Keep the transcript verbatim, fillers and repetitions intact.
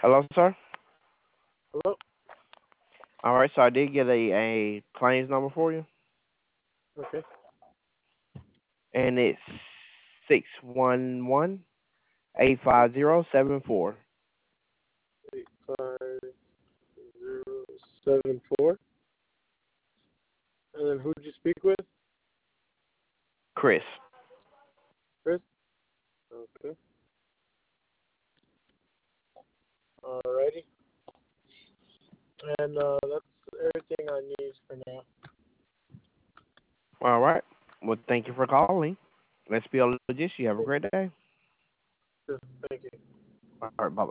Hello, sir. Hello? All right, so I did get a, a claims number for you, Okay. and it's six one one eight five zero seven four. Eight five zero seven four. And then who did you speak with? Chris. Chris? Okay. Alrighty. And uh, that's everything I need for now. All right. Well, thank you for calling. Let's be a legit. You have a great day. Thank you. All right, bye bye.